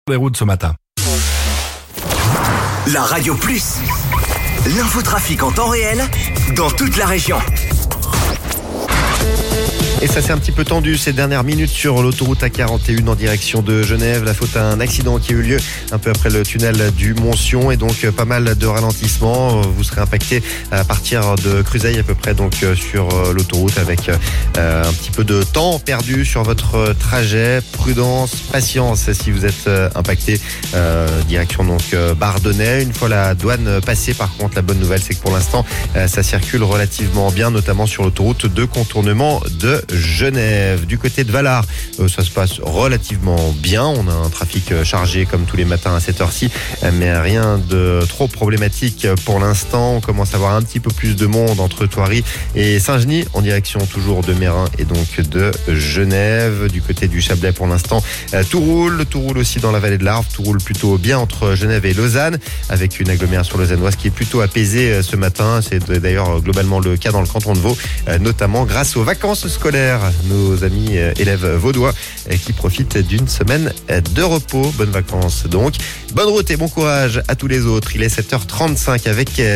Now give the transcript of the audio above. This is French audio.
les routes ce matin. La Radio Plus, l'infotrafic en temps réel dans toute la région. Et ça s'est un petit peu tendu ces dernières minutes sur l'autoroute A41 en direction de Genève. La faute à un accident qui a eu lieu un peu après le tunnel du Montsion et donc pas mal de ralentissements. Vous serez impacté à partir de Cruseille à peu près donc sur l'autoroute avec un petit peu de temps perdu sur votre trajet. Prudence, patience si vous êtes impacté. Direction donc Bardonnay. Une fois la douane passée, par contre, la bonne nouvelle c'est que pour l'instant ça circule relativement bien, notamment sur l'autoroute de contournement de Genève. Du côté de Valard, ça se passe relativement bien. On a un trafic chargé comme tous les matins à cette heure-ci, mais rien de trop problématique pour l'instant. On commence à avoir un petit peu plus de monde entre Thoiry et Saint-Genis en direction toujours de Meyrin et donc de Genève. Du côté du Chablais pour l'instant, tout roule aussi dans la vallée de l'Arve. Tout roule plutôt bien entre Genève et Lausanne avec une agglomération lausannoise qui est plutôt apaisée ce matin. C'est d'ailleurs globalement le cas dans le canton de Vaud, notamment grâce aux vacances scolaires. Nos amis élèves vaudois qui profitent d'une semaine de repos. Bonnes vacances donc. Bonne route et bon courage à tous les autres. Il est 7h35 avec